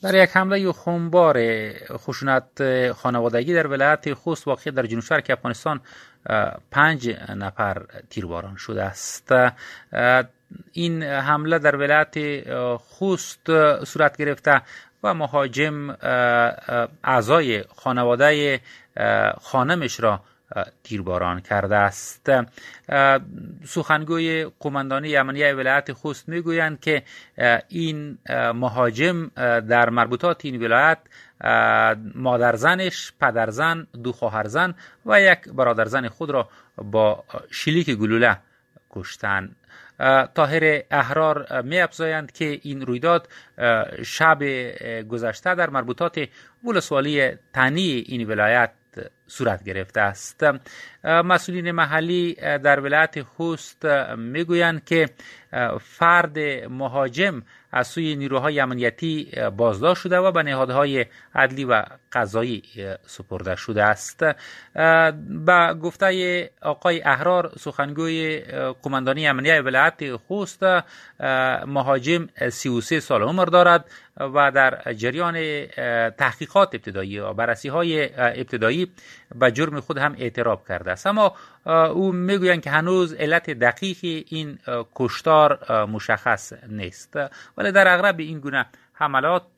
در یک حمله خونبار خشونت خانوادگی در ولایت خوست واقع در جنوب شرق افغانستان 5 نفر تیرباران شده است. این حمله در ولایت خوست صورت گرفته و مهاجم اعضای خانواده خانمش را تیرباران کرده است. سخنگوی قماندانی امنیه ولایت خوست میگویند که این مهاجم در مربوطات این ولایت مادرزنش، پدرزن، 2 خواهرزن و 1 برادرزن خود را با شلیک گلوله کشتند. طاهر احرار می افزایند که این رویداد شب گذشته در مربوطات ولسوالی تنی این ولایت صورت گرفته است. مسئولین محلی در ولایت خوست میگویند که فرد مهاجم از سوی نیروهای امنیتی بازداشت شده و به نهادهای عدلی و قضایی سپرده شده است. با گفته آقای احرار سخنگوی قماندانی امنیه ولایت خوست، مهاجم 33 سال عمر دارد و در جریان تحقیقات ابتدایی و بررسی‌های ابتدایی به جرم خود هم اعتراف کرده است، اما او میگویند که هنوز علت دقیق این کشتار مشخص نیست. ولی در اغلب این گونه حملات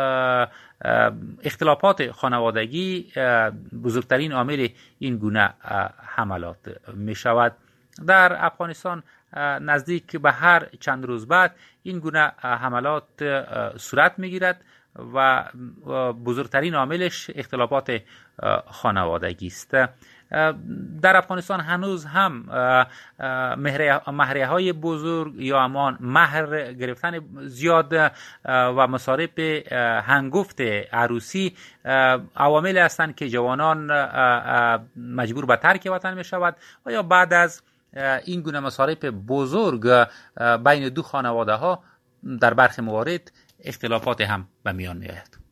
اختلافات خانوادگی بزرگترین عامل این گونه حملات می شود. در افغانستان نزدیک به هر چند روز بعد این گونه حملات صورت می گیرد و بزرگترین عاملش اختلافات خانوادگی است. در افغانستان هنوز هم مهریه های بزرگ یا امان مهر گرفتن زیاد و مصارف هنگفت عروسی عوامل هستند که جوانان مجبور به ترک وطن می شود و یا بعد از این گونه مصارف بزرگ بین 2 خانواده ها در برخی موارد اختلافات هم به میان می آید.